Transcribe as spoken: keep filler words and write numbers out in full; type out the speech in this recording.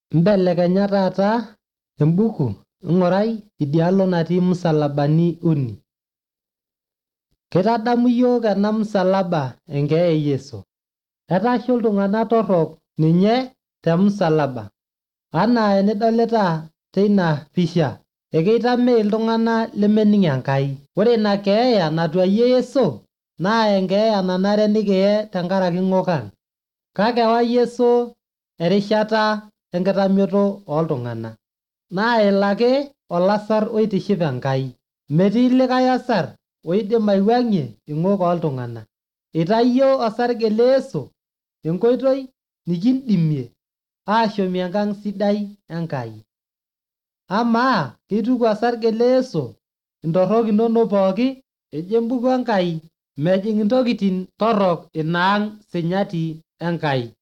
Mbelekenya taata embuku ing'urai idialo natii musalabani uni. Keitadamu yiok ena musalaba enkeeya e Yesu. Etaashe iltung'anak torrok ninye te musalaba. Anaa enidolita teina pisha, ekeitamei iltung'anak lemening' Enkai. Ore ina keeya natwayie Yesu naa enkeeya nanare nikiye tenkaraki ng'okang'. Kake ewa Yesu erishata enkitamioto ooltung'anak. Naa ilo ake olasarr oitiship Enkai. Metii likae asarr oidim aiwuang'ie ing'ok ooltung'anak. Eitayio osarge le Yesu enkoitoi nikindimie aashomie enkang' sidai Enkai. Amaa, keituku osarge le Yesu intorrok inonok pooki? Ejo embuku Enkai mejing' intokitin torrok ina ang' sinyati Enkai.